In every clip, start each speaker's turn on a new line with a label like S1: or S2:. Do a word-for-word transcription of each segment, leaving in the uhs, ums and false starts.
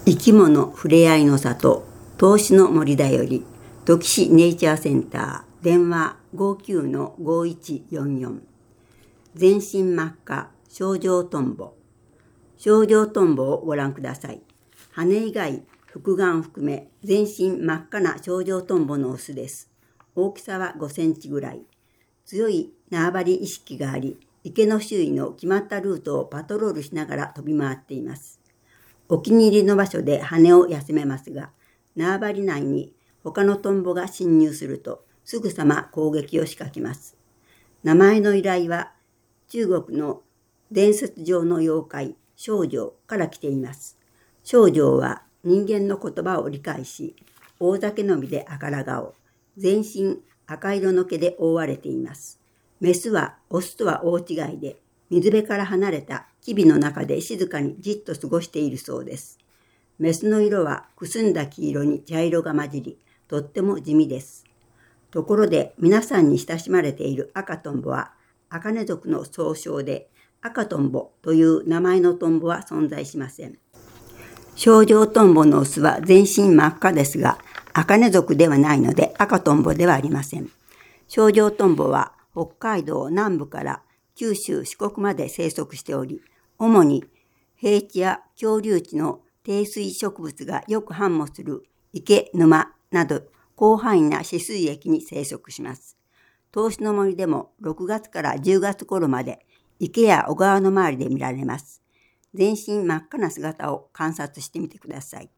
S1: 生き物ふれあいの里投資の森だより土岐市ネイチャーセンター電話 ごきゅうのごいちよんよん 全身真っ赤症状トンボ症状トンボをご覧ください。羽以外複眼含め全身真っ赤な症状トンボのオスです。大きさはごセンチぐらい。強い縄張り意識があり、池の周囲の決まったルートをパトロールしながら飛び回っています。お気に入りの場所で羽を休めますが、縄張り内に他のトンボが侵入するとすぐさま攻撃を仕掛けます。名前の由来は中国の伝説上の妖怪、少女から来ています。少女は人間の言葉を理解し、大酒飲みで赤ら顔、全身赤色の毛で覆われています。メスはオスとは大違いで、水辺から離れた木々の中で静かにじっと過ごしているそうです。メスの色はくすんだ黄色に茶色が混じり、とっても地味です。ところで皆さんに親しまれている赤トンボは、茜族の総称で、赤トンボという名前のトンボは存在しません。症状トンボのオスは全身真っ赤ですが、茜族ではないので赤トンボではありません。症状トンボは北海道南部から九州四国まで生息しており、主に平地や峡流地の低水植物がよく繁茂する池、沼など広範囲な止水域に生息します。投資の森でもろくがつからじゅうがつ頃まで池や小川の周りで見られます。全身真っ赤な姿を観察してみてください。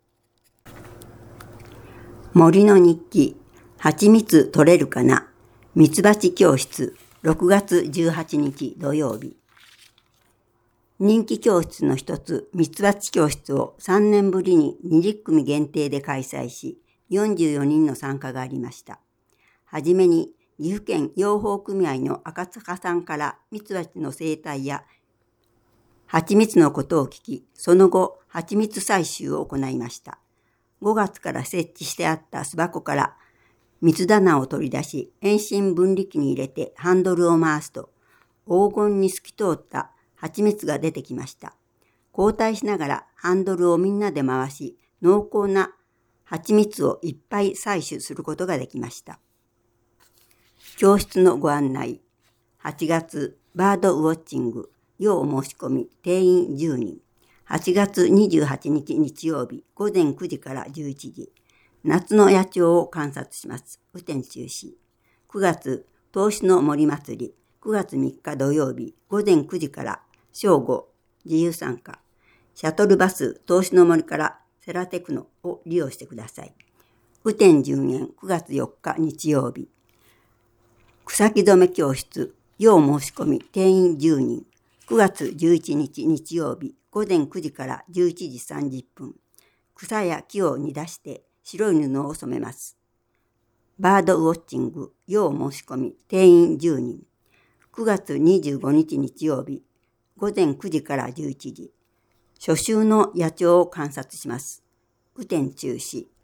S1: 森の日記、蜂蜜取れるかな、ミツバチ教室、ろくがつじゅうはちにち土曜日。人気教室の一つ、ミツバチ教室をさんねんぶりににじゅっくみ限定で開催し、よんじゅうよにんの参加がありました。はじめに、岐阜県養蜂組合の赤塚さんからミツバチの生態や蜂蜜のことを聞き、その後、蜂蜜採集を行いました。ごがつから設置してあった巣箱から蜜棚を取り出し、遠心分離機に入れてハンドルを回すと、黄金に透き通った蜂蜜が出てきました。交代しながらハンドルをみんなで回し、濃厚な蜂蜜をいっぱい採取することができました。教室のご案内。はちがつ、バードウォッチング、要申し込み、定員じゅうにん。はちがつにじゅうはちにち日曜日、ごぜんくじからじゅういちじ。夏の野鳥を観察します。雨天中止。くがつ、投資の森祭り。くがつみっか土曜日、ごぜんくじから正午、自由参加。シャトルバス、投資の森からセラテクノを利用してください。雨天順延、くがつよっか日曜日。草木染め教室、要申し込み、定員じゅうにん。くがつじゅういちにち日曜日、ごぜんくじからじゅういちじさんじゅっぷん。草や木を煮出して白い布を染めます。バードウォッチング、要申し込み、定員じゅうにん。くがつにじゅうごにち日曜日、ごぜんくじからじゅういちじ。初秋の野鳥を観察します。雨天中止。